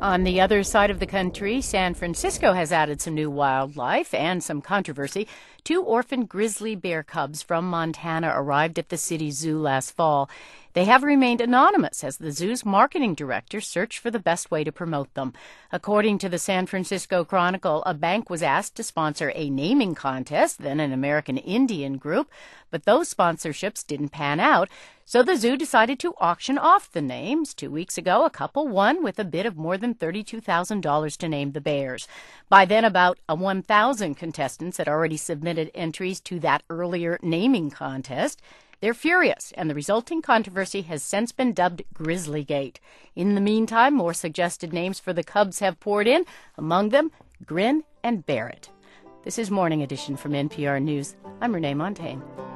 On the other side of the country, San Francisco has added some new wildlife and some controversy. Two orphan grizzly bear cubs from Montana arrived at the city zoo last fall. They have remained anonymous as the zoo's marketing director searched for the best way to promote them. According to the San Francisco Chronicle, a bank was asked to sponsor a naming contest, then an American Indian group, but those sponsorships didn't pan out, so the zoo decided to auction off the names. 2 weeks ago, a couple won with a bid of more than $32,000 to name the bears. By then, about 1,000 contestants had already submitted entries to that earlier naming contest. They're furious, and the resulting controversy has since been dubbed Grizzlygate. In the meantime, more suggested names for the cubs have poured in, among them Grin and Barrett. This is Morning Edition from NPR News. I'm Renee Montagne.